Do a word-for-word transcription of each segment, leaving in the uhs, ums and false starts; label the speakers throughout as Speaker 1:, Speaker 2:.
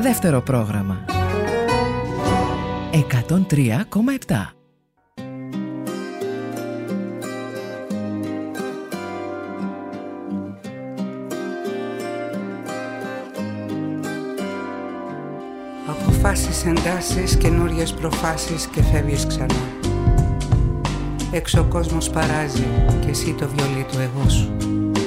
Speaker 1: Δεύτερο πρόγραμμα εκατόν τρία κόμμα επτά.
Speaker 2: Αποφάσεις, εντάσεις, καινούριες προφάσεις και φεύγεις ξανά. Έξω ο κόσμος παράζει και εσύ το βιολί του εγώ σου.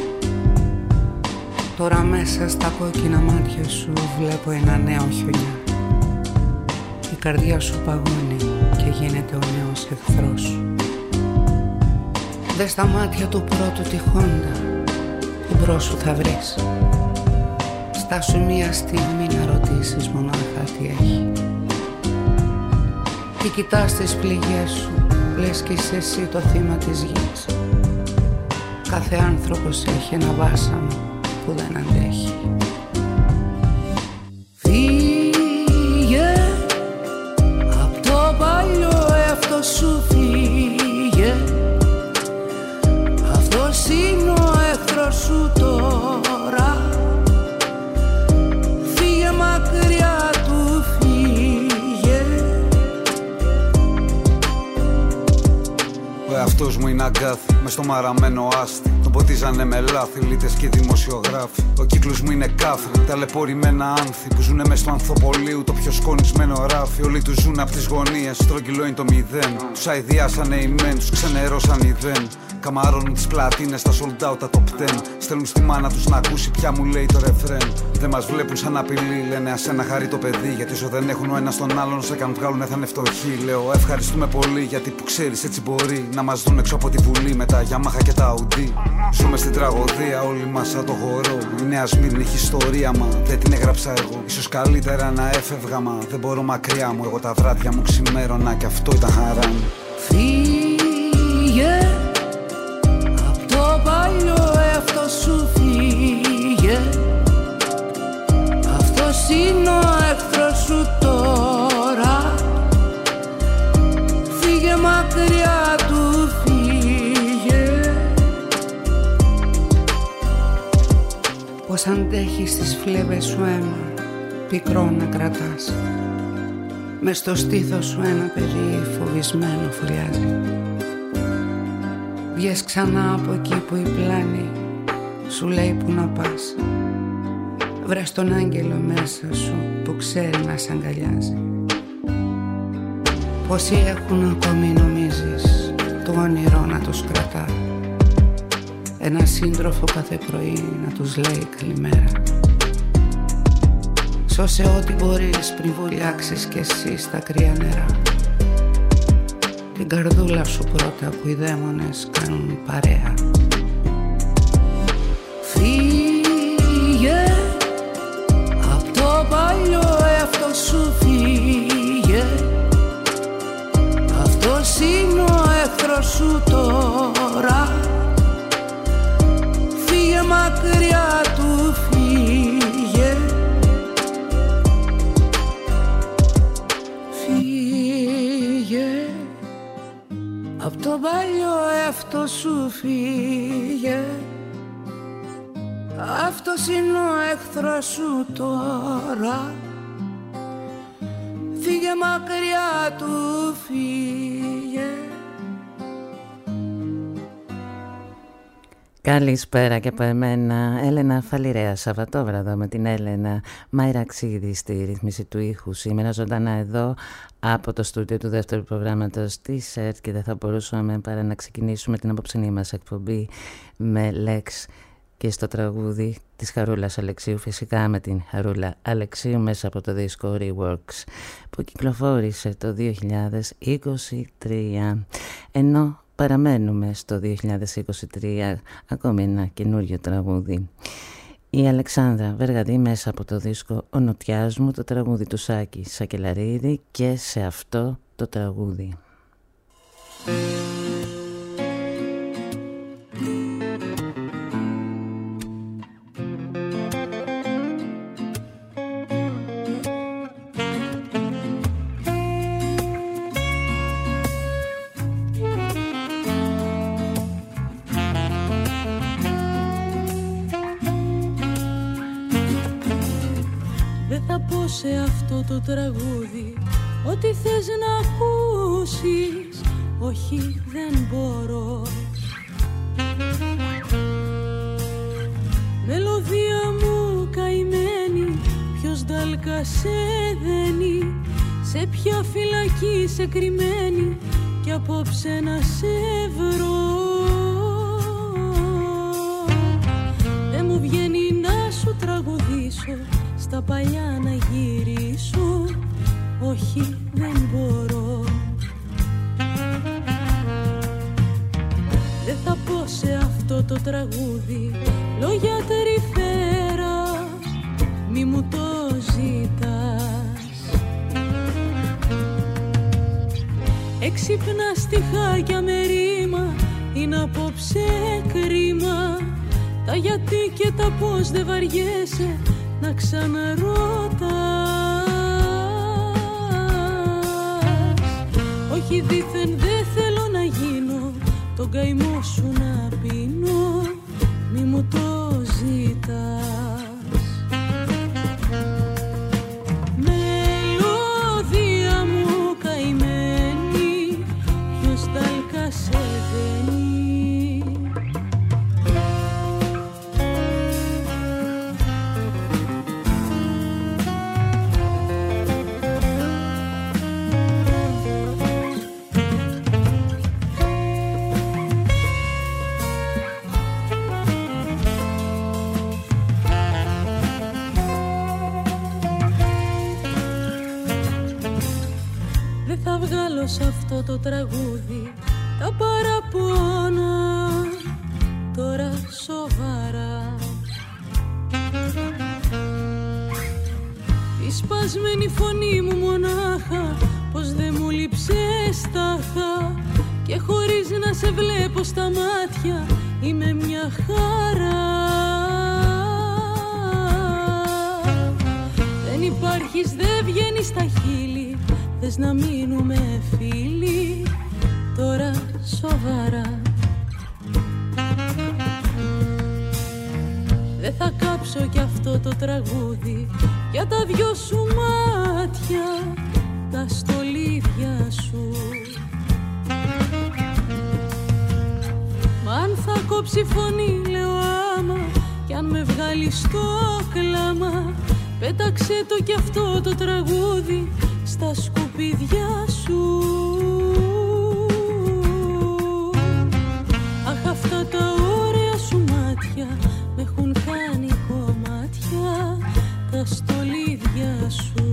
Speaker 2: Τώρα μέσα στα κόκκινα μάτια σου βλέπω ένα νέο χιονιά. Η καρδιά σου παγώνει και γίνεται ο νέος εχθρός σου. Δες τα μάτια του πρώτου τυχόντα που μπρος σου θα βρεις. Στάσου μία στιγμή να ρωτήσεις μονάχα τι έχει. Και κοιτάς τις πληγές σου, λες κι είσαι εσύ το θύμα της γης. Κάθε άνθρωπος έχει ένα βάσανο που δεν αντέχει. Φύγε απ' το παλιό εαυτό σου, φύγε. Αυτός είναι ο εχθρός σου τώρα. Φύγε μακριά του, φύγε.
Speaker 3: Ο εαυτός μου είναι αγκάθι μες στο μαραμένο άστι. Τον ποτίζανε με λάθη, λίτες και δημοσιογράφοι. Ο κύκλος μου είναι κάφρι, ταλαιπωρημένα άνθη που ζουνε μες στο ανθοπολίου, το πιο σκονισμένο ράφι. Όλοι τους ζουν απ' τις γωνίες, στρογγυλό είναι το μηδέν. Τους αηδιάσανε οι μεν, τους ξενερώσαν οι δεν. Καμαρώνουν τις πλατίνες, τα sold out, τα top ten. Στέλνουν στη μάνα τους να ακούσει πια μου λέει το ρεφρέν. Δεν μας βλέπουν σαν απειλή, λένε ας ένα χαρεί το παιδί. Γιατί όσο δεν έχουν ο ένας τον άλλον, όσο καν βγάλουν θα είναι φτωχοί. Λέω ευχαριστούμε πολύ γιατί που ξέρεις έτσι μπορεί να μας δουν έξω από τη βουλή με τα Yamaha και τα Audi. Ζούμε στην τραγωδία όλοι μας σαν το χορό. Η Νέα Σμύρνη έχει ιστορία μα δεν την έγραψα εγώ. Ίσως καλύτερα να έφευγα μα δεν μπορώ μακριά μου. Εγώ τα βράδια μου ξημέρωνα και αυτό ήταν χαρά μου.
Speaker 2: Φύγε απ' το παλιό εαυτό σου, φύγε. Αυτός είναι ο εχθρός σου τώρα. Φύγε μακριά του, φύγε. Πώς αντέχεις τις φλέβες σου αίμα πικρό να κρατάς. Μες στο στήθος σου ένα παιδί φοβισμένο φωλιάζει. Βγες ξανά από εκεί που η πλάνη σου λέει που να πας. Βρες τον άγγελο μέσα σου που ξέρει να σ' αγκαλιάζει. Πόσοι έχουν ακόμη νομίζεις το όνειρο να τους κρατά. Ένα σύντροφο κάθε πρωί να τους λέει καλημέρα. Σώσε ό,τι μπορείς πριν βουλιάξεις κι εσύ στα κρύα νερά. Την καρδούλα σου πρώτα που οι δαίμονες κάνουν παρέα. Φύγε απ' το παλιό εαυτό σου, φύγε. Αυτός είναι ο εχθρός σου τώρα. Φύγε μακριά του, φύγε. Φύγε απ' το παλιό εαυτό σου, φύγε. Αυτός είναι ο εχθρός σου τώρα. Φύγε μακριά του, φύγε.
Speaker 4: Καλησπέρα και από εμένα, Έλενα Φαλιρέα. Σαββατόβραδο με την Έλενα Μαϊραξίδη στη ρύθμιση του ήχου. Σήμερα ζωντανά εδώ από το στούντιο του δεύτερου προγράμματος της ΕΡΤ και δεν θα μπορούσαμε παρά να ξεκινήσουμε την απόψινή μας εκπομπή με Lex και στο τραγούδι της Χαρούλας Αλεξίου, φυσικά με την Χαρούλα Αλεξίου μέσα από το δίσκο Reworks που κυκλοφόρησε το δύο χιλιάδες είκοσι τρία. Ενώ παραμένουμε στο δύο χιλιάδες είκοσι τρία, ακόμη ένα καινούριο τραγούδι. Η Αλεξάνδρα Βεργαδή μέσα από το δίσκο «Ο Νοτιάς μου», το τραγούδι του Σάκη Σακελαρίδη και σε αυτό το τραγούδι.
Speaker 5: Θα πω σε αυτό το τραγούδι ό,τι θες να ακούσεις. Όχι, δεν μπορώ. Μελωδία μου καημένη, ποιος ντάλκα σε δένει, σε ποια φυλακή σε κρυμμένη κι απόψε να σε βρω. Δεν μου βγαίνει να σου τραγουδήσω, στα παλιά να γυρίσω. Όχι, δεν μπορώ. Δεν θα πω σε αυτό το τραγούδι λόγια τρυφέρα, μη μου το ζητάς. Έξυπνα στιχάκια με ρήμα, είναι απόψε κρίμα. Τα γιατί και τα πώς δεν βαριέσαι να ξαναρωτάς. Όχι, δήθεν δεν θέλω να γίνω τον καημό σου να πίνω, μη μου το ζητάς. Μελωδία μου καημένη, ποιος τάλκα σε δένει. Σε αυτό το τραγούδι τα παραπονά τώρα σοβαρά. Η σπασμένη φωνή μου μονάχα πως δεν μου λείψες τάχα, και χωρίς να σε βλέπω στα μάτια είμαι μια χαρά. Δεν υπάρχεις, δεν βγαίνεις στα χείλη, θες να μείνουμε φίλοι τώρα σοβαρά. Δεν θα κάψω κι αυτό το τραγούδι για τα δυο σου μάτια, τα στολίδια σου. Μα αν θα κόψει φωνή λέω άμα, κι αν με βγάλει στο κλάμα, πέταξε το κι αυτό το τραγούδι στα σκουπίδια σου. Αχ, αυτά τα ωραία σου μάτια με έχουν κάνει κομμάτια, τα στολίδια σου.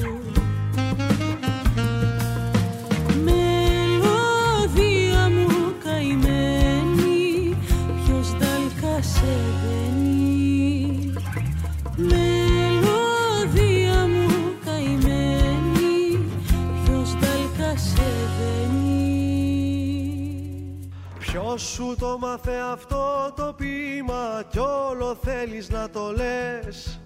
Speaker 5: Μελωδία μου καημένη, ποιος τάλκα σε δένει. Μελωδία μου καημένη, ποιος τάλκα σε δένει.
Speaker 6: Ποιος σου το μάθε αυτό το ποίημα κι όλο θέλεις να το λες?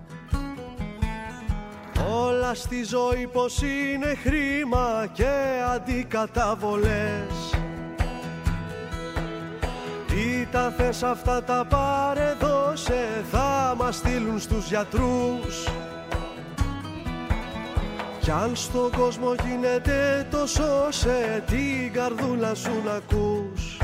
Speaker 6: Όλα στη ζωή πως είναι χρήμα και αντικαταβολές. Τι τα θες αυτά τα πάρε δώσε, θα μας στείλουν στους γιατρούς. Κι αν στον κόσμο γίνεται το σώσε, την καρδούλα σου να ακούς.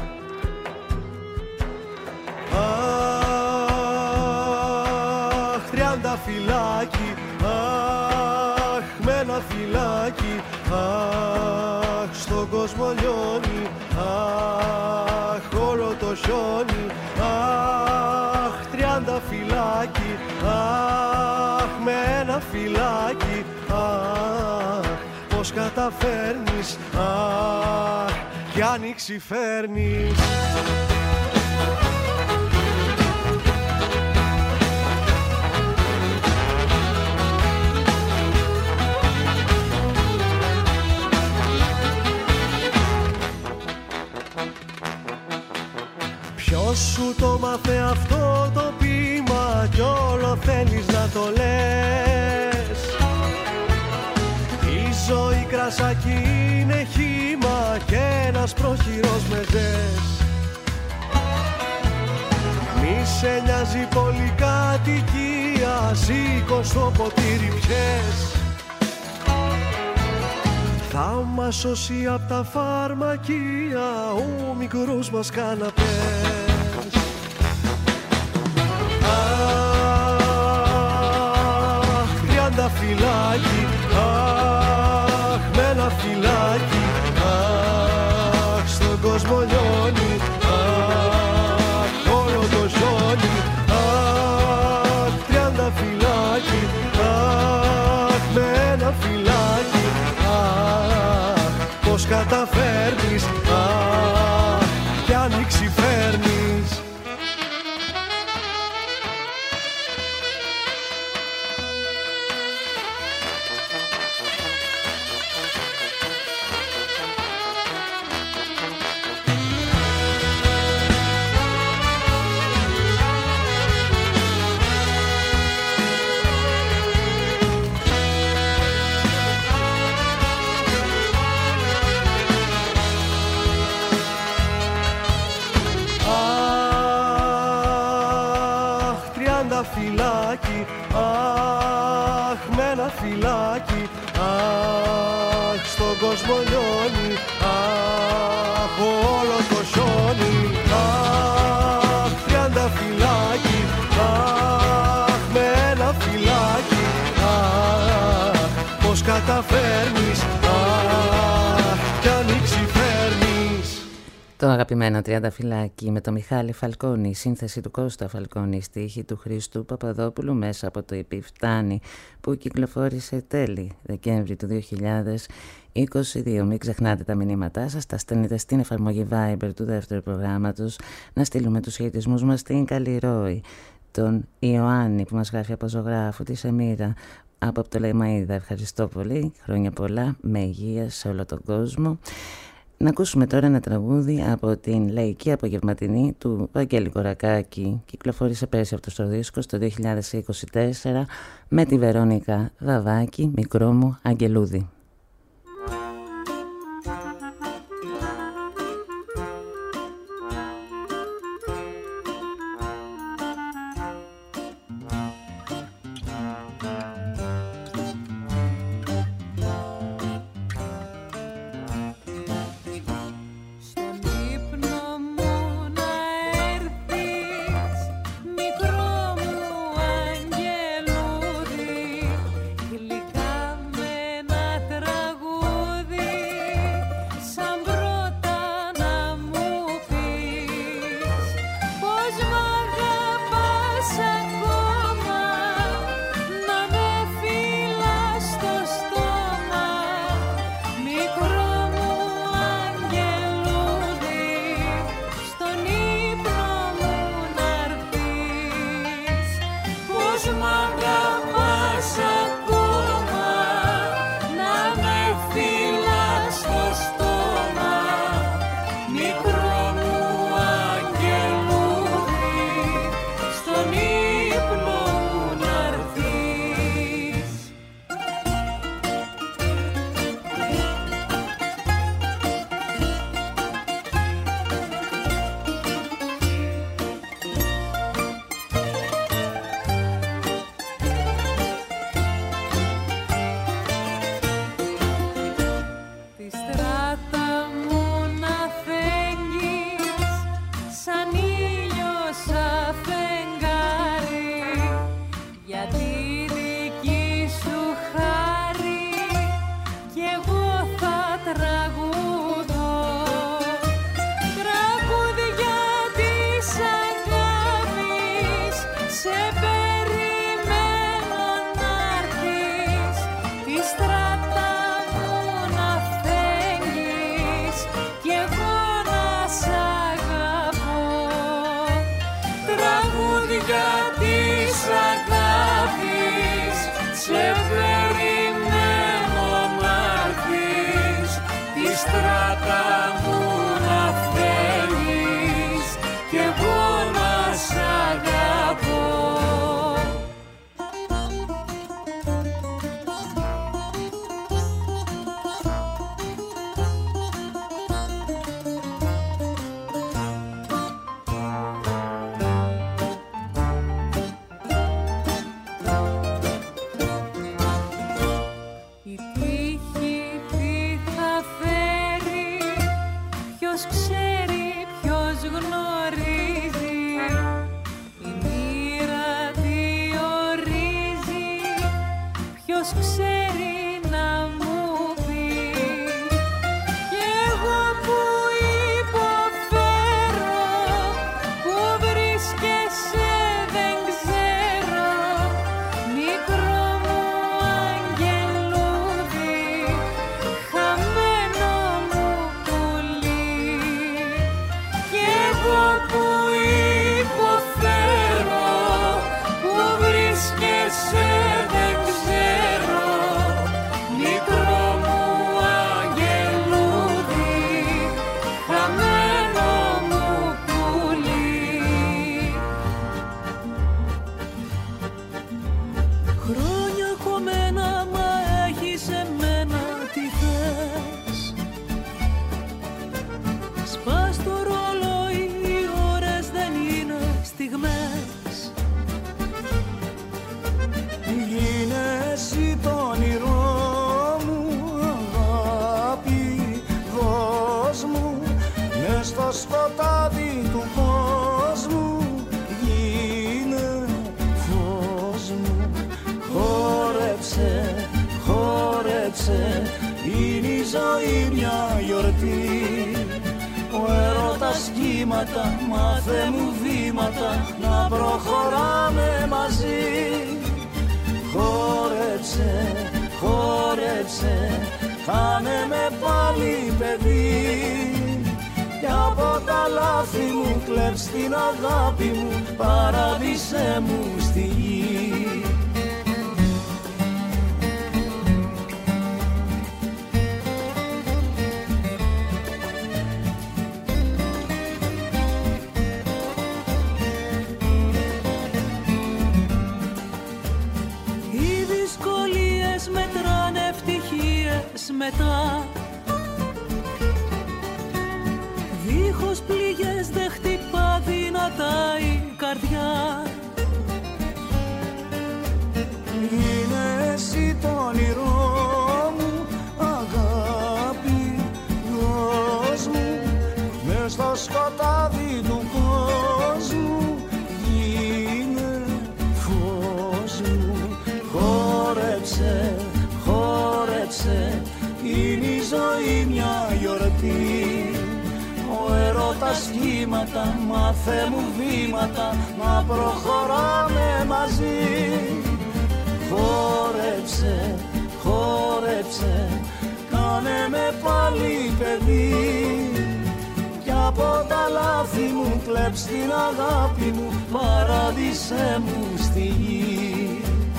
Speaker 6: Αχ, τριάντα φυλάκι, αχ, με ένα φυλάκι, αχ, στον κόσμο λιώνει, αχ, όλο το χιόνι, αχ, τριάντα φυλάκι, αχ, με ένα φυλάκι, αχ, πως καταφέρνεις, αχ, κι άνοιξη φέρνεις. Ποιος σου το μάθε αυτό το ποίημα κι όλο θέλεις να το λες? Η ζωή κρασάκι είναι χύμα και ένας πρόχειρος μεζές. Μη σε νοιάζει πολυκατοικία σήκω στο ποτήρι πιες. Θα μας σώσει απ' τα φαρμακεία ο μικρός μας καναπές. Αχ, τριανταφυλάκι, αχ, με ένα φυλάκι, αχ, στον κόσμο λιώνει, αχ, όλο το ζώνει, αχ, τριανταφυλάκι, αχ, με ένα φυλάκι, αχ, πώς καταφέρνεις, αχ, κι άνοιξη φέρνεις. Φυλάκι, αχ, με ένα φυλάκι, αχ, στον κόσμο λιώνει, αχ, όλο το χιόνι, αχ, τριάντα φυλάκι, αχ, με ένα φυλάκι, αχ, πώς καταφέρνεις, αχ, κι ανοίξει φέρνεις.
Speaker 4: Το αγαπημένο τριανταφυλάκι με το Μιχάλη Φαλκόνη, σύνθεση του Κώστα Φαλκόνη, στίχη του Χρήστου Παπαδόπουλου μέσα από το Επιφτάνη που κυκλοφόρησε τέλη Δεκέμβρη του δύο χιλιάδες είκοσι δύο. Μην ξεχνάτε τα μηνύματά σας, τα στέλνετε στην εφαρμογή Viber του δεύτερου προγράμματος, να στείλουμε τους χαιρετισμούς μας στην Καλλιρόη, τον Ιωάννη που μας γράφει από ζωγράφου, τη Σεμίρα από Πτολεμαΐδα. Ευχαριστώ πολύ, χρόνια πολλά, με υγεία σε όλο τον κόσμο. Να ακούσουμε τώρα ένα τραγούδι από την Λαϊκή Απογευματινή του Βαγγέλη Κορακάκη. Κυκλοφόρησε πέρσι αυτό το δίσκο το δύο χιλιάδες είκοσι τέσσερα με τη Βερόνικα Δαβάκη, μικρό μου αγγελούδι.
Speaker 5: ποιος ξέρει να μου πει. Κι εγώ που υποφέρω, που βρίσκεσαι δεν ξέρω, μικρό μου αγγελούδι, χαμένο μου πουλί. Κι εγώ που υποφέρω, που βρίσκεσαι δεν ξέρω, μικρό μου αγγελούδι, χαμένο μου πουλί. Χρόνια κομμένα, μα έχεις εμένα τι θες. Σπάς το ρολόι, οι ώρες δεν είναι στιγμές.
Speaker 6: Γίνε εσύ το όνειρό μου, αγάπη, δώσ' μου μες στο σκοτάδι του κόσμου. Γίνε φως μου, χόρεψε, χόρεψε, είναι η ζωή μια γιορτή. Ο έρωτας κύματα, μάθε μου βήματα, να προχωράμε μαζί. Χόρεψε, χόρεψε, κάνε με πάλι παιδί. Κι από τα λάθη μου κλέψ' την αγάπη μου, παράδεισέ μου στη γη.
Speaker 5: Οι δυσκολίες μετράνε ευτυχίες μετά. Δίχως πληγές δεν χτυπά δυνατά η καρδιά.
Speaker 6: Είναι εσύ το όνειρό μου, αγάπη, δώσ' μου μες στο σκοτάδι του κόσμου. Γίνε φως μου, χόρεψε, χόρεψε, είναι η ζωή μια γιορτή. Ο έρωτας κύματα, μάθε μου βήματα, να προχωράμε μαζί. Χόρεψε, χόρεψε, κάνε με πάλι παιδί. Κι από τα λάθη μου κλέψ' την αγάπη μου, παράδεισέ μου στη γη.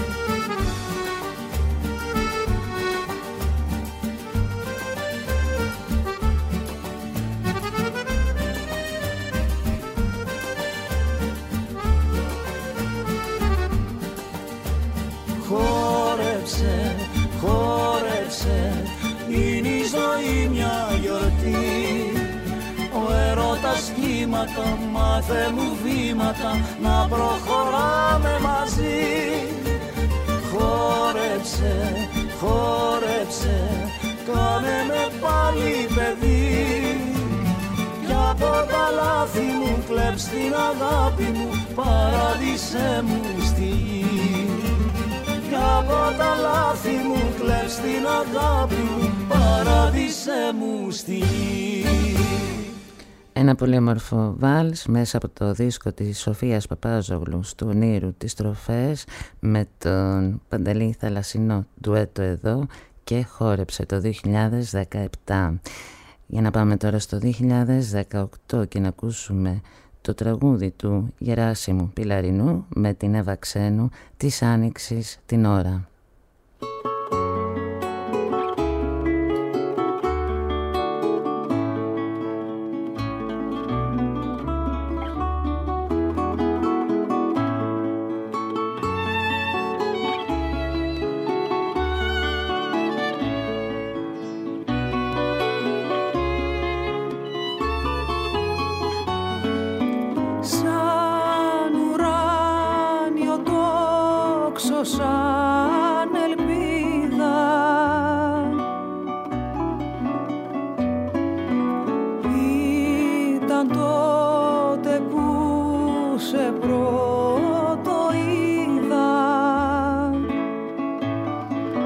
Speaker 6: Χόρεψε, χόρεψε, είναι η ζωή μια γιορτή. Ο έρωτας κύματα, μάθε μου βήματα, να προχωράμε μαζί. Χόρεψε, χόρεψε, κάνε με πάλι παιδί. Κι από τα λάθη μου κλέψ' την αγάπη μου, παράδεισέ μου στη γη. Κι από τα λάθη μου κλέψ' την αγάπη μου, παράδεισέ μου στη γη.
Speaker 4: Ένα πολύ όμορφο βάλς μέσα από το δίσκο της Σοφίας Παπάζογλου του Ονείρου τις Στροφές, με τον Παντελή Θαλασσινό ντουέτο εδώ, και χόρεψε το δύο χιλιάδες δεκαεπτά. Για να πάμε τώρα στο δύο χιλιάδες δεκαοκτώ και να ακούσουμε το τραγούδι του Γεράσιμου Πιλαρινού με την Εύα Ξένου, της Άνοιξης την ώρα.
Speaker 5: σαν ελπίδα. Ήταν τότε που σε πρώτο είδα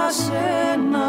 Speaker 6: σένα.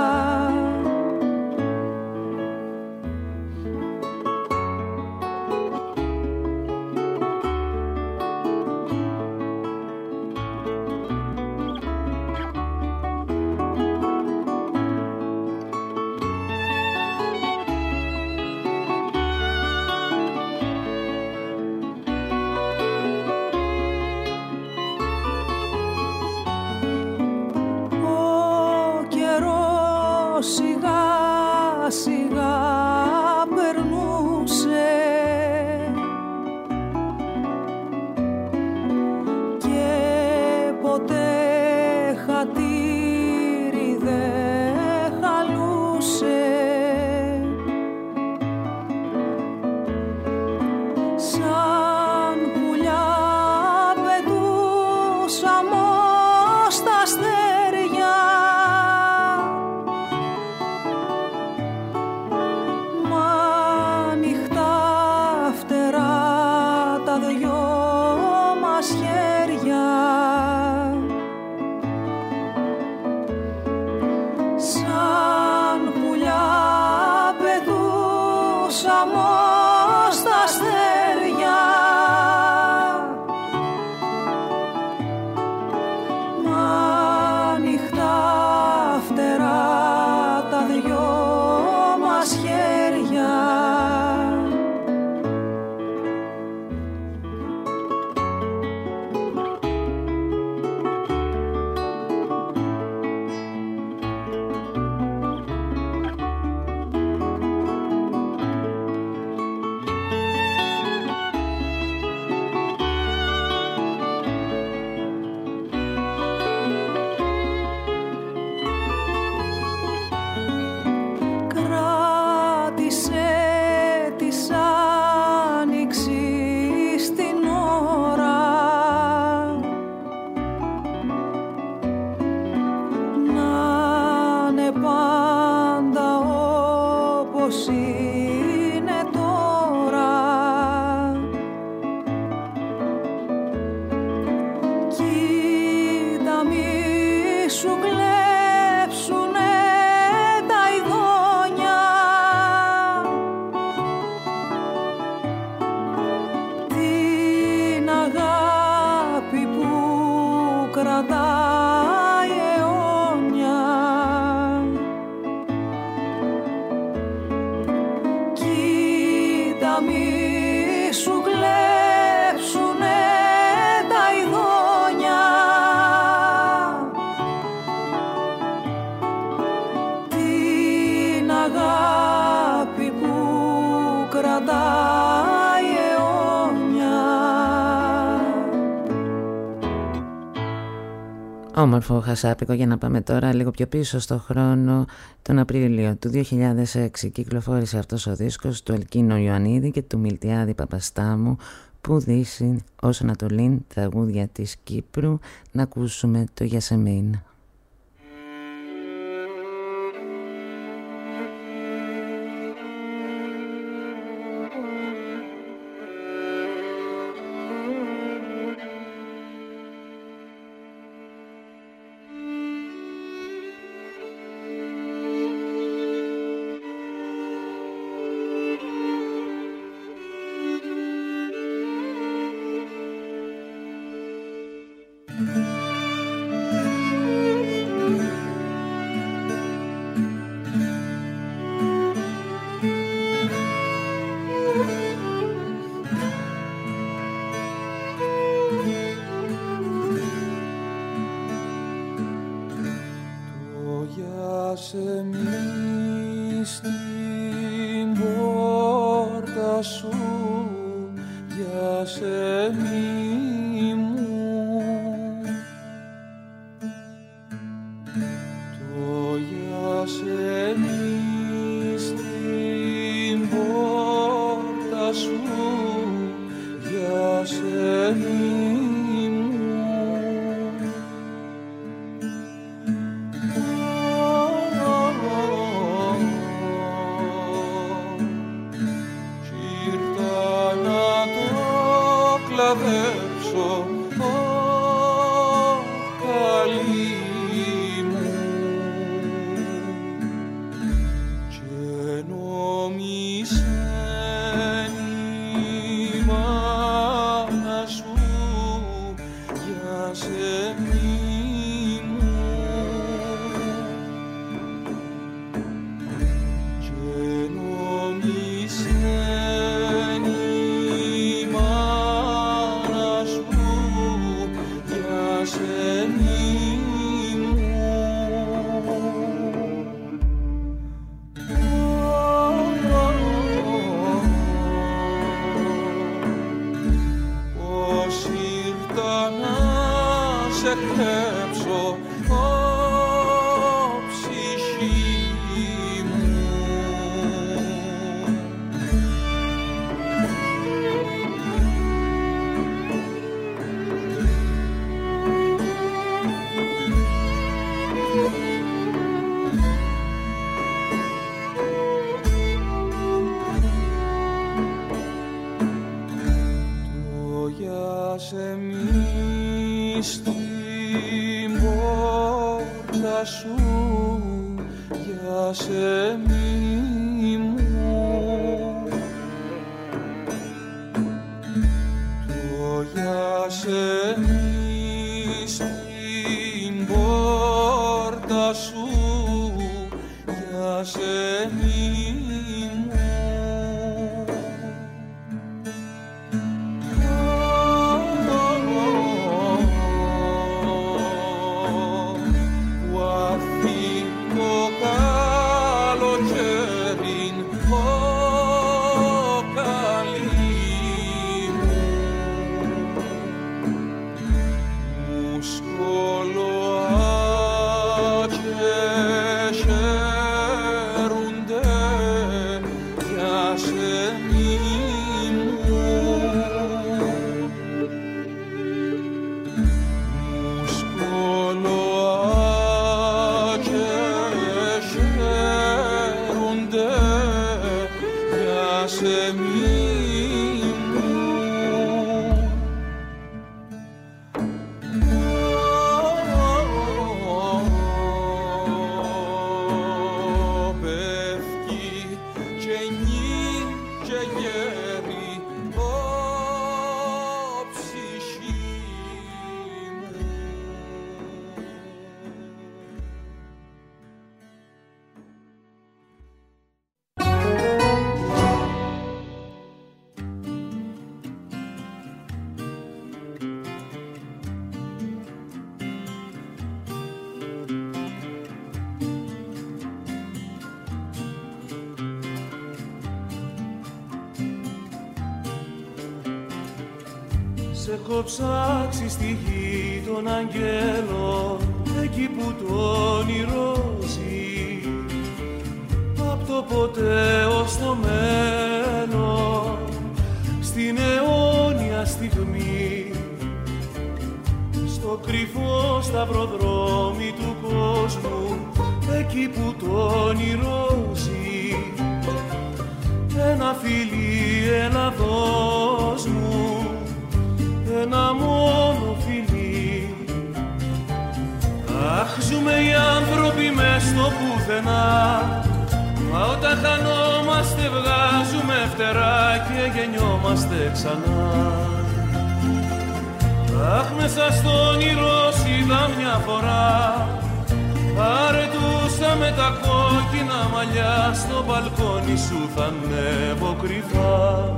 Speaker 4: Όμορφο χασάπικο. Για να πάμε τώρα λίγο πιο πίσω στο χρόνο. Τον Απρίλιο του δύο χιλιάδες έξι κυκλοφόρησε αυτός ο δίσκος του Ελκίνο Ιωαννίδη και του Μιλτιάδη Παπαστάμου, που δύσει ως Ανατολήν τραγούδια της Κύπρου. Να ακούσουμε το Γιασεμίν.
Speaker 7: κλαδέψω, ω καλή μου.
Speaker 6: πόρτα σου για σεμί μου, το για σεμί στην πόρτα σου για σεμί μου.
Speaker 7: Έχω ψάξει στη γη των αγγέλων, εκεί που το όνειρο ζει, απ' το ποτέ ως το μέλλον, στην αιώνια στιγμή, στο κρυφό σταυροδρόμι του κόσμου, εκεί που το όνειρο ζει. Ένα φιλί, έλα δώσ' μου, ένα μόνο φιλί. Αχ, ζούμε οι άνθρωποι μες στο πουθενά, μα όταν χανόμαστε βγάζουμε φτερά και γεννιόμαστε ξανά. Αχ, μέσα στο όνειρο είδα μια φορά, αρετούσα με τα κόκκινα μαλλιά, στο μπαλκόνι σου θα ανέβω κρυφά.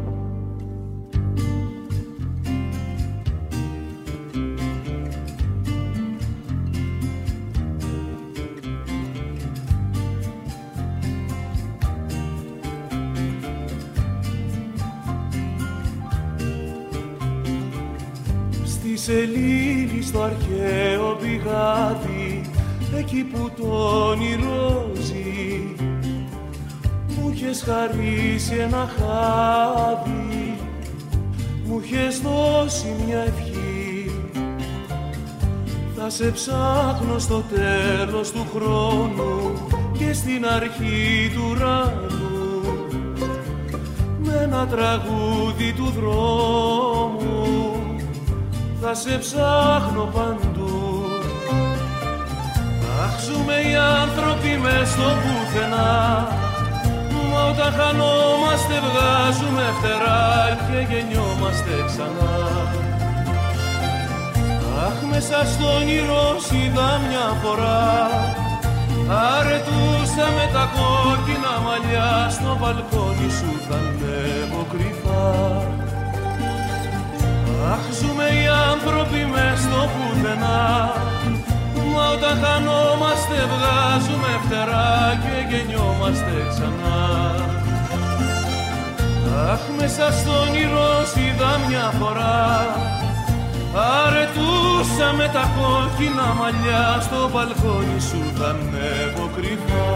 Speaker 7: Σελήνη στο αρχαίο πηγάδι, εκεί που το όνειρο ζει, μου είχες χαρίσει ένα χάδι, μου είχες δώσει μια ευχή. Θα σε ψάχνω στο τέλος του χρόνου και στην αρχή του ουρανού, με ένα τραγούδι του δρόμου θα σε ψάχνω παντού. Αχ, ζούμε οι άνθρωποι μες στο πουθενά, μα όταν χανόμαστε βγάζουμε φτερά και γεννιόμαστε ξανά. Αχ, μέσα στο όνειρο είδα μια φορά, αρετούσα με τα κόκκινα μαλλιά, στο μπαλκόνι σου θα ανέβω κρυφά. Αχ, ζούμε οι άνθρωποι μες στο πουθενά, μα όταν χανόμαστε βγάζουμε φτερά και γεννιόμαστε ξανά. Αχ, μέσα στο όνειρο είδα μια φορά, αρετούσα με τα κόκκινα μαλλιά, στο μπαλκόνι σου θα ανέβω κρυφά.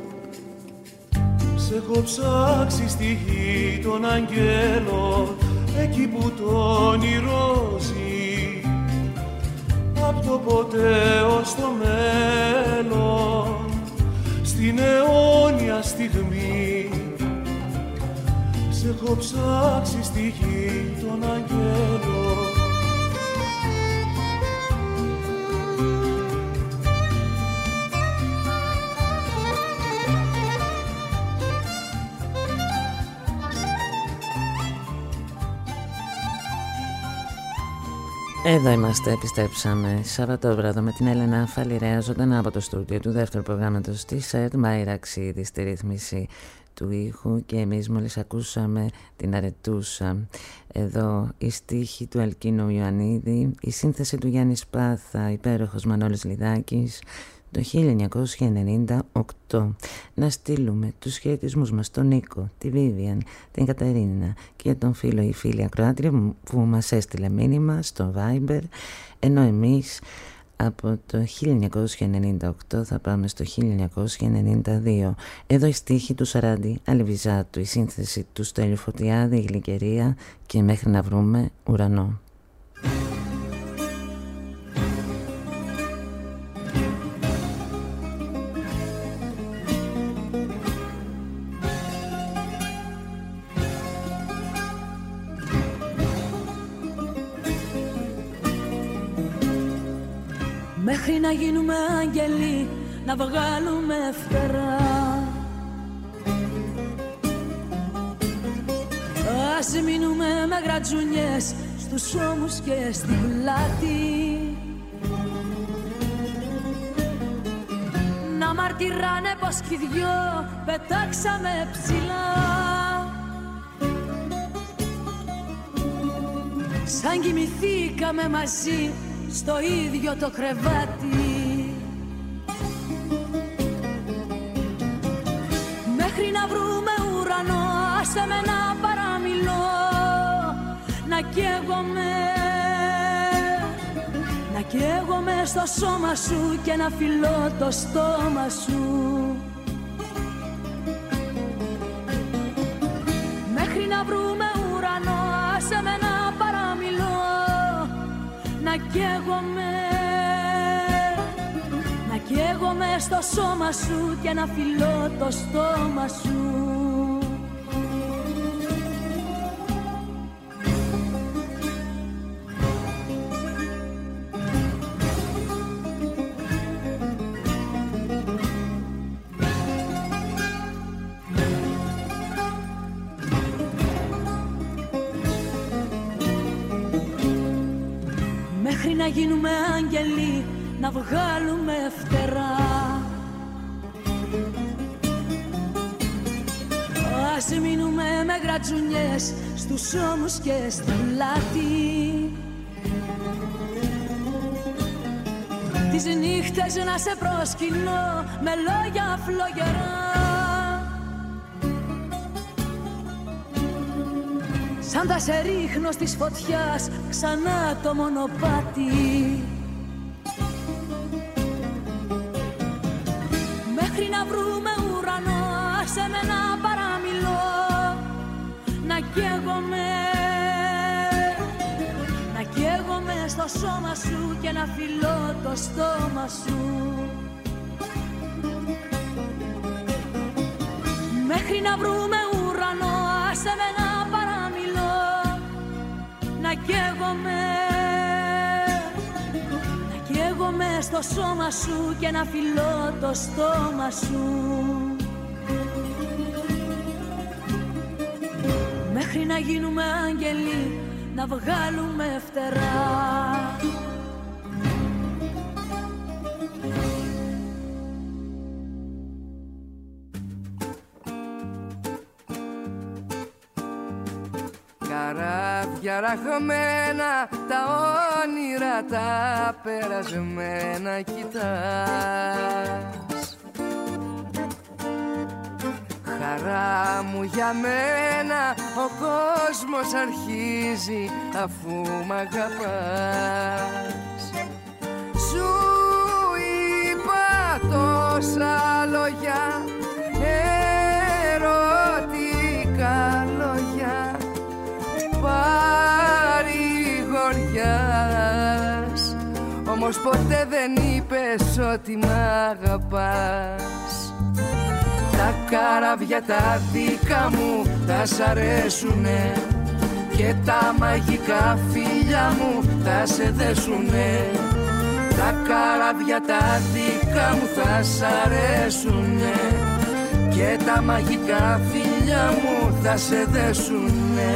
Speaker 7: Σ' έχω ψάξει στη γη των αγγέλων, εκεί που το όνειρο ζει, απ' το ποτέ ως το μέλλον, στην αιώνια στιγμή. Σ' έχω ψάξει στη γη των αγγέλων.
Speaker 4: Εδώ είμαστε, επιστρέψαμε Σαββατόβραδο με την Έλενα Φαλιρέα, ζωντανά από το στούντιο του δεύτερου προγράμματος της ΕΡΤ, Μάιρα Ξίδη στη ρύθμιση του ήχου, και εμείς μόλις ακούσαμε την Αρετούσα. Εδώ η στίχη του Αλκίνου Ιωαννίδη, η σύνθεση του Γιάννη Σπάθα, υπέροχος Μανώλης Λιδάκης, το χίλια εννιακόσια ενενήντα οκτώ. Να στείλουμε τους χαιρετισμούς μας στον Νίκο, τη Βίβιαν, την Κατερίνα και τον φίλο ή φίλη ακροάτρια που μας έστειλε μήνυμα στο Viber, ενώ εμείς από το χίλια εννιακόσια ενενήντα οκτώ θα πάμε στο χίλια εννιακόσια ενενήντα δύο. Εδώ η στίχη του Σαράντη Αλεβιζάτου, η σύνθεση του Στέλιου Φωτιάδη, η Γλυκερία και Μέχρι να βρούμε ουρανό.
Speaker 5: Μέχρι να γίνουμε άγγελοι, να βγάλουμε φτερά. Ας μείνουμε με γρατζουνιές στους ώμους και στην πλάτη. Να μαρτυράνε πως κι οι δυο πετάξαμε ψηλά. Σαν κοιμηθήκαμε μαζί στο ίδιο το κρεβάτι. Μέχρι να βρούμε ουρανό, άσε με να παραμιλώ, να καίγομαι, να καίγομαι στο σώμα σου και να φιλώ το στόμα σου. Μέχρι να βρούμε ουρανό, άσε με να παραμιλώ, να καίγομαι, να καίγομαι στο σώμα σου και να φιλώ το στόμα σου. Μέχρι να γίνουμε άγγελοι, να βγάλουμε φτερά. Ας μείνουμε με γρατζουνιές στους ώμους και στην πλάτη. Τις νύχτες να σε προσκυνώ με λόγια φλογερά. Σαν θα σε ρίχνω στις φωτιάς ξανά το μονοπάτι. Μέχρι να βρούμε ουρανό, άσε με να παραμιλώ, να καίγομαι, να καίγομαι στο σώμα σου και να φιλώ το στόμα σου. Μέχρι να βρούμε ουρανό, άσε με να παραμιλώ, να καίγομαι, να καίγομαι στο σώμα σου και να φιλώ το στόμα σου. Μέχρι να γίνουμε άγγελοι, να βγάλουμε φτερά.
Speaker 8: Καράβια ραχμένα, τα όνειρα τα περασμένα κοιτάς. Χαρά μου για μένα, ο κόσμος αρχίζει αφού μ' αγαπάς. Σου είπα τόσα λόγια, ερωτικά λόγια, παρηγοριάς. Όμως ποτέ δεν είπες ότι μ' αγαπάς. Τα καράβια τα δικά μου θα σ' αρέσουνε και τα μαγικά φίλια μου θα σε δέσουνε. Τα καράβια τα δικά μου θα σ' αρέσουνε και τα μαγικά φίλια μου θα σε δέσουνε.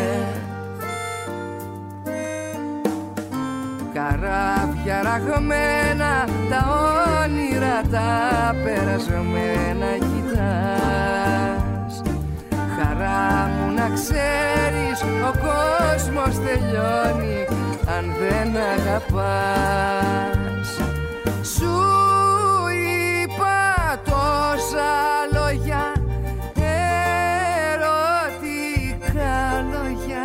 Speaker 8: Καράβια ραγμένα, τα όνειρα τα περασμένα κοιτάς. Χαρά μου να ξέρεις, ο κόσμος τελειώνει αν δεν αγαπάς. Σου είπα τόσα λόγια, ερωτικά λόγια,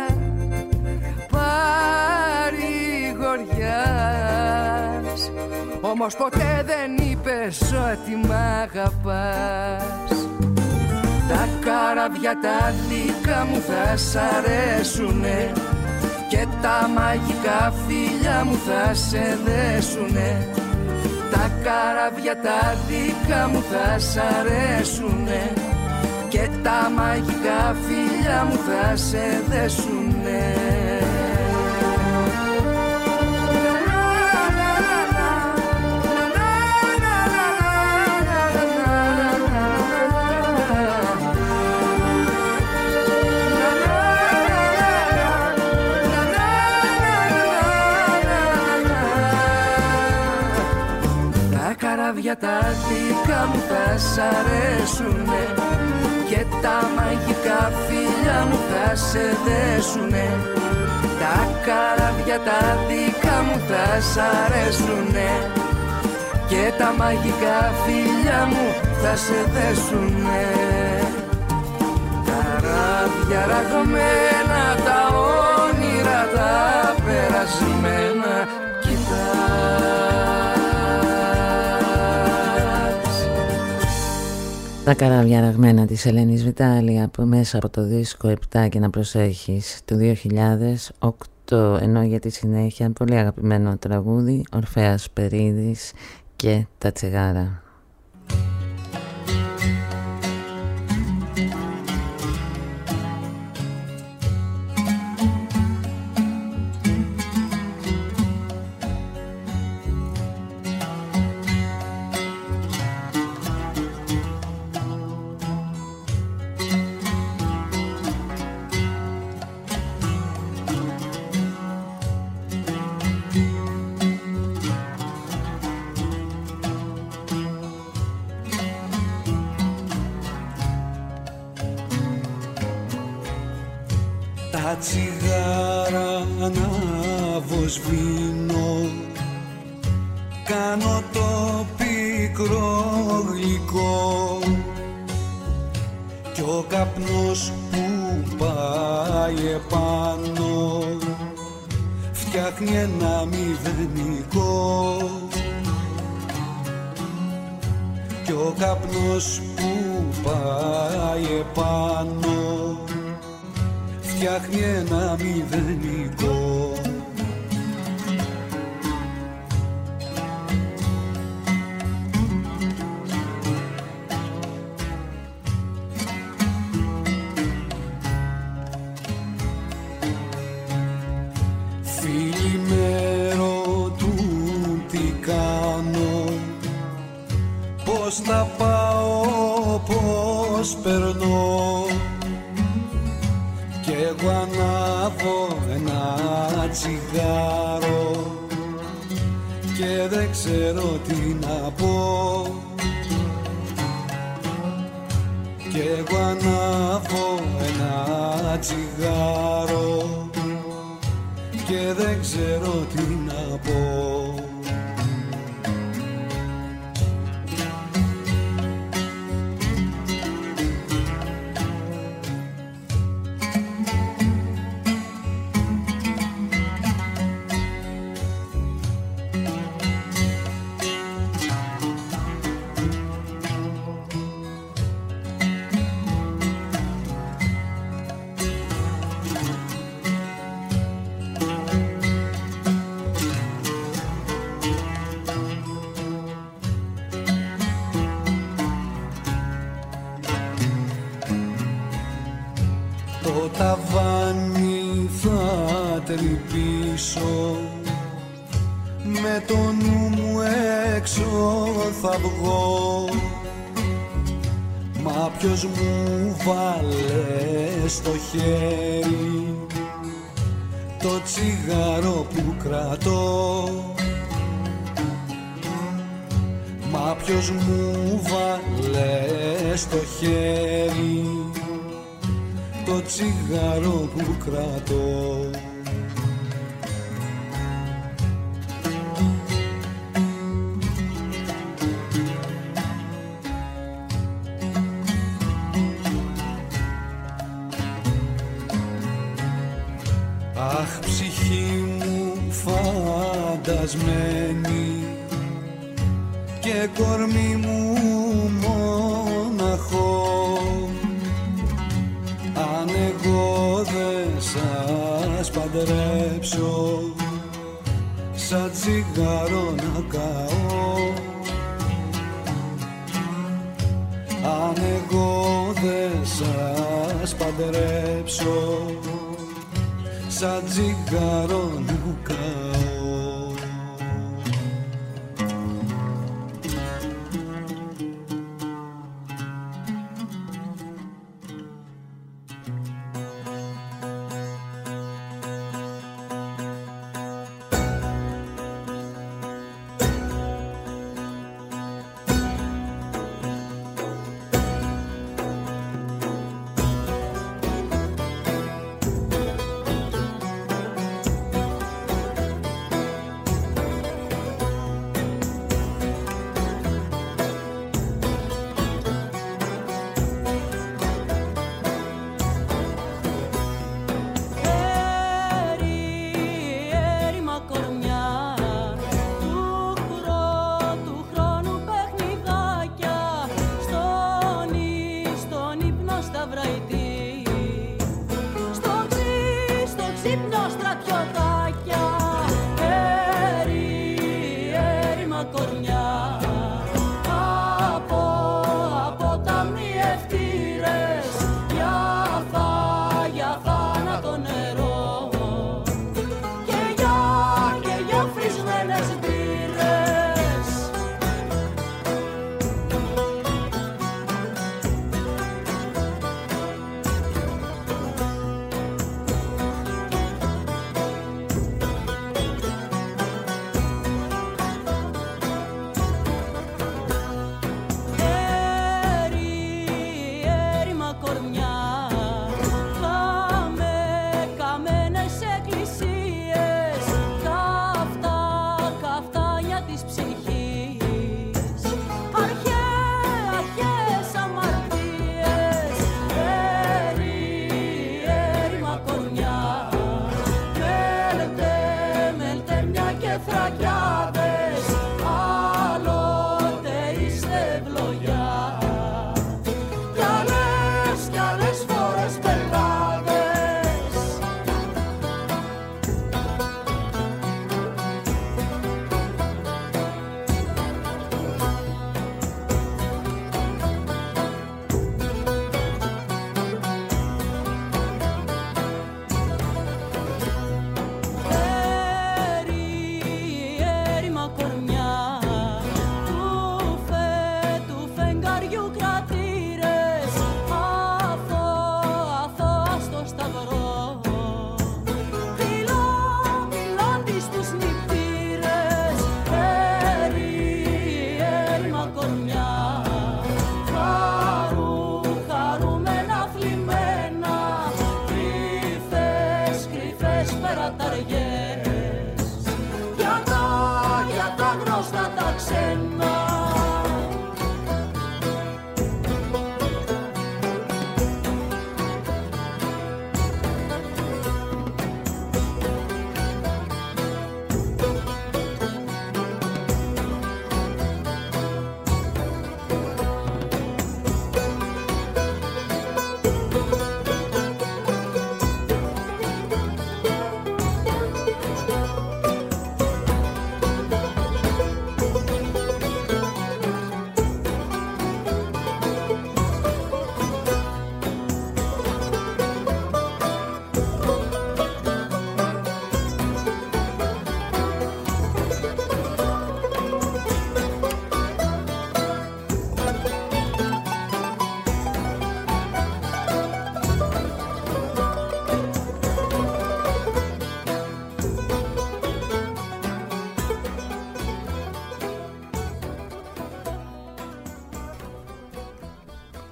Speaker 8: παρηγοριάς. Όμως ποτέ δεν είπες ότι μ' αγαπάς. Τα καράβια τα δικά μου θα σ' αρέσουνε και τα μαγικά φίλια μου θα σε δέσουνε. Τα καράβια τα δικά μου θα σ' αρέσουνε και τα μαγικά φίλια μου θα σε δέσουνε. Για τα δικά μου θα σ' αρέσουνε και τα μαγικά φίλια μου θα σε δέσουνε. Τα καράβια τα δικά μου θα σ' αρέσουνε και τα μαγικά φίλια μου θα σε δέσουνε. Καράβια ραγμένα, τα όνειρα τα περασμένα κοιτάς.
Speaker 4: Τα καράβια ραγμένα της Ελένης Βιτάλη από μέσα από το δίσκο επτά και να προσέχεις του δύο χιλιάδες οκτώ, ενώ για τη συνέχεια πολύ αγαπημένο τραγούδι Ορφέας Περίδης και τα τσιγάρα.
Speaker 9: Τα τσιγάρα ανάβω σβήνω, κάνω το πικρό γλυκό κι ο καπνός που πάει επάνω φτιάχνει ένα μηδενικό κι ο καπνός που πάει επάνω φτιάχνει ένα μηδενικό. Φίλοι με ρωτούν τι κάνω, πώς θα πάω, πώς περνώ, κι εγώ ανάβω ένα τσιγάρο και δεν ξέρω τι να πω, κι εγώ ανάβω ένα τσιγάρο και δεν ξέρω τι να πω. άστρη πίσω, με το νου μου έξω θα βγω. Μα ποιος μου βάλε στο χέρι το τσιγάρο που κρατώ. Μα ποιος μου βάλε στο χέρι το τσιγάρο που κρατώ. Αχ, ψυχή μου φαντασμένη και κορμί μου μοναχό, αν εγώ δεν σας παντρέψω, σαν τσιγάρο να καώ. Αν εγώ δεν σας παντρέψω, σαν τσιγάρο να καώ.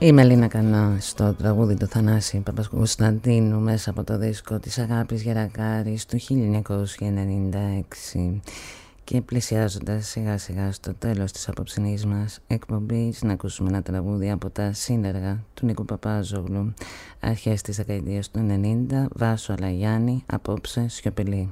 Speaker 4: Η Μελίνα Κανά στο τραγούδι του Θανάση Παπακοσταντίνου μέσα από το δίσκο της Αγάπης Γερακάρης του χίλια εννιακόσια ενενήντα έξι. Και πλησιάζοντας σιγά σιγά στο τέλος της απόψινής μας εκπομπής, να ακούσουμε ένα τραγούδι από τα σύνεργα του Νίκου Παπάζογλου αρχές της δεκαετίας του ενενήντα, Βάσο Αλαγιάννη, απόψε σιωπηλή.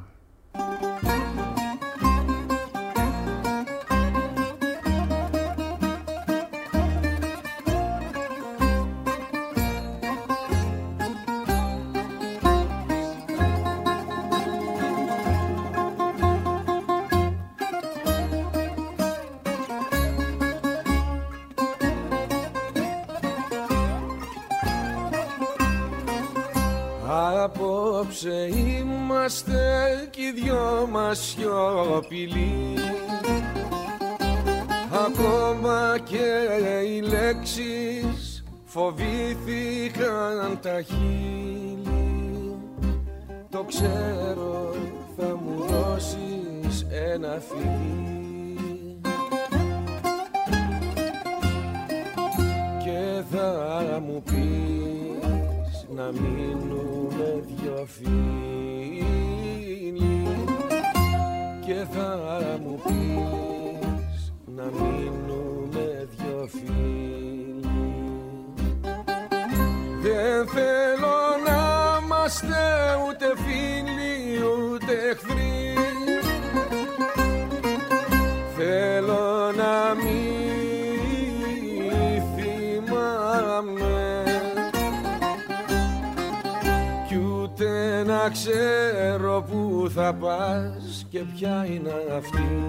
Speaker 6: Απόψε είμαστε κι οι δυο μας σιωπηλοί, ακόμα και οι λέξεις φοβήθηκαν τα χείλη. Το ξέρω, θα μου δώσεις ένα φιλί και θα μου πεις να μείνουμε δυο φίλοι και θα μου πεις να μείνουμε δυο φίλοι. Δεν θέλω να είμαστε ούτε φίλοι ούτε εχθροί, θέλω να μην θυμάμαι κι ούτε να ξέρω που θα πας και ποια είναι αυτή.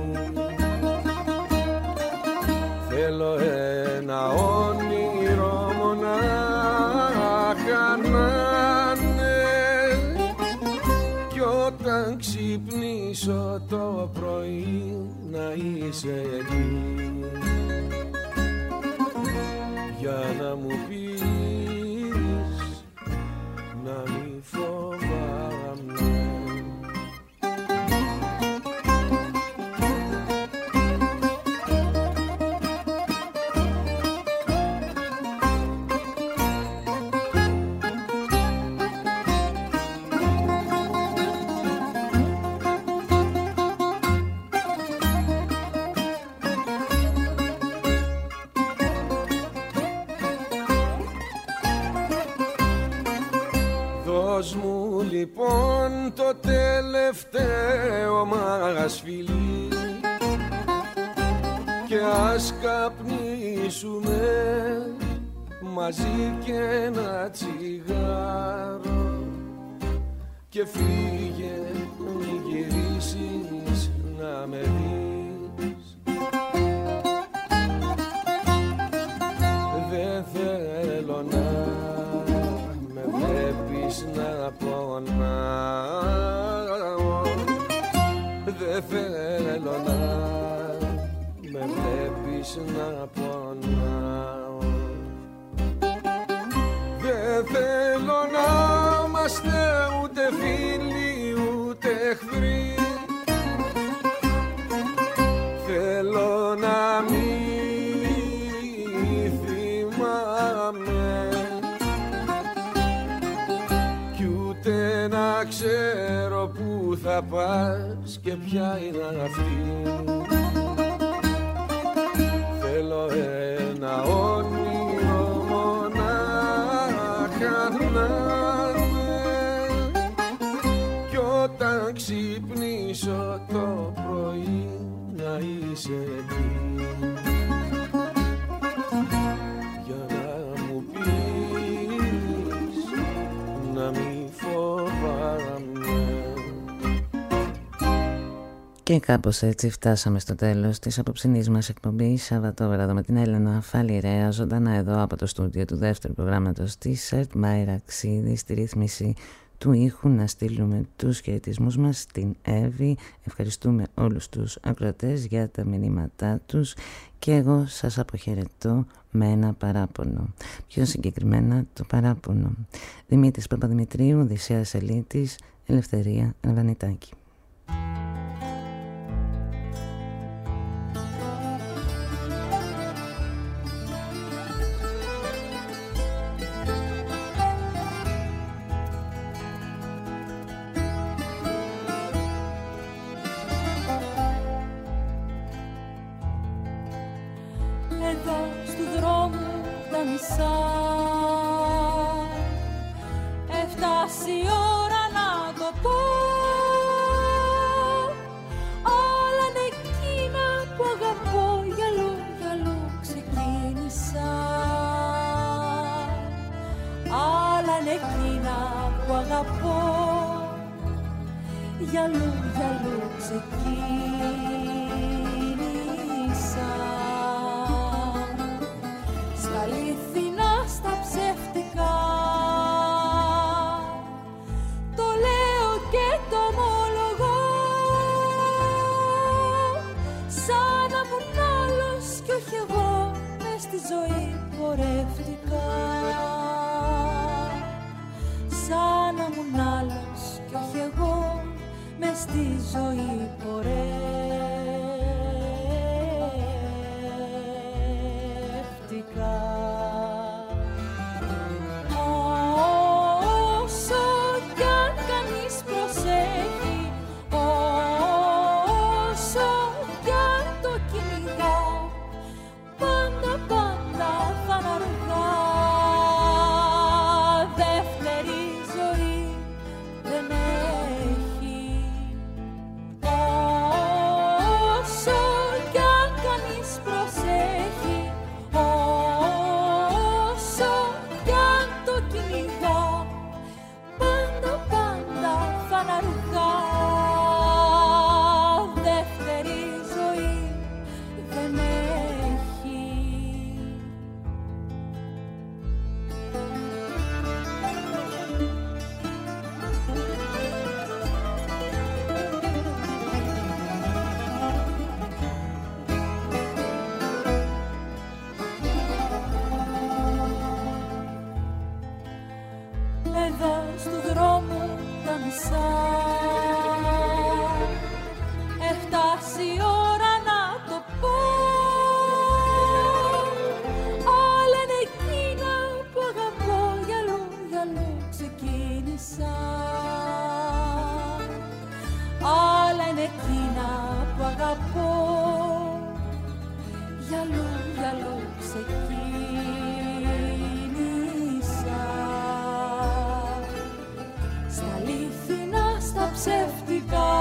Speaker 6: Θέλω ένα όνειρο μονάχα να είναι κι όταν ξυπνήσω το πρωί να είσαι εκεί για να μου πεις να μη φοβάμαι. Δώσ' μου λοιπόν το τελευταίο μας φιλί και ας καπνίσουμε μαζί και ένα τσιγάρο και φύγε μη γυρίσεις να με δεις. Δεν θέλω να με βλέπεις να πονάω, δεν θέλω να με βλέπεις να πονάω. Δεν θέλω να είμαστε ούτε φίλοι ούτε εχθροί, θέλω να μην θυμάμαι κι ούτε να ξέρω που θα πας και ποια είναι αυτή. Θέλω ένα όνειρο μονάχα να είναι κι όταν ξυπνήσω το πρωί να είσαι εκεί για να μου πεις να μη φοβάμαι.
Speaker 4: Και κάπως έτσι φτάσαμε στο τέλος της απόψινής μας εκπομπής Σαββατόβραδο με την Έλενα Φαλιρέα, ζωντανά εδώ από το στούντιο του δεύτερου προγράμματος της ΕΡΤ Μάιρα Ξίδη, στη ρύθμιση του ήχου. Να στείλουμε τους χαιρετισμούς μας στην Εύη. Ευχαριστούμε όλους τους ακροατές για τα μηνύματά τους και εγώ σας αποχαιρετώ με ένα παράπονο. Πιο συγκεκριμένα το παράπονο Δημήτρης Παπαδημητρίου, Οδυσσέας Ελίτης, Ελευθερία Αρβανιτάκη.
Speaker 5: ξεκίνησα. Έφτασε η ώρα να το πω, όλα είναι εκείνα που αγαπώ, γυαλό, γυαλό ξεκίνησα. Άλλα είναι εκείνα που αγαπώ, γυαλό, γυαλό ξεκίνησα. Στα αληθινά, στα ψεύτικα, το λέω και το ομολογώ, σαν να ήμουν άλλος κι όχι εγώ, μες στη ζωή πορεύτηκα. Σαν να ήμουν άλλος κι όχι εγώ, μες στη ζωή πορεύτηκα. Όσο κι αν κανείς προσέχει, όσο κι αν το κυνηγά, πάντα πάντα θα είναι αργά. Δεύτερη ζωή δεν έχει. Όσο κι αν κανείς προσέχει, όσο κι αν το κυνηγά, πάντα πάντα θα είναι αργά. Δεύτερη ζωή δεν έχει. Εδώ στου δρόμου τα μισά, έφτασε η ώρα να το πω, όλα είναι εκείνα που αγαπώ, γυαλό, γυαλό ξεκίνησα. Όλα είναι εκείνα που αγαπώ, γυαλό, γυαλό ξεκίνησα. Στα αλήθινα, στα ψεύτικα,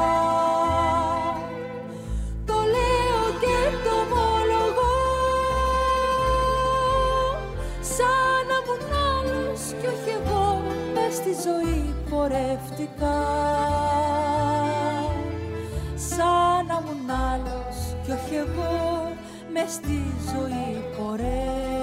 Speaker 5: το λέω και το ομολογώ, σαν να ήμουν άλλος κι όχι εγώ, μες στη ζωή πορεύτηκα. Σαν να ήμουν άλλος κι όχι εγώ, μες στη ζωή πορεύτηκα.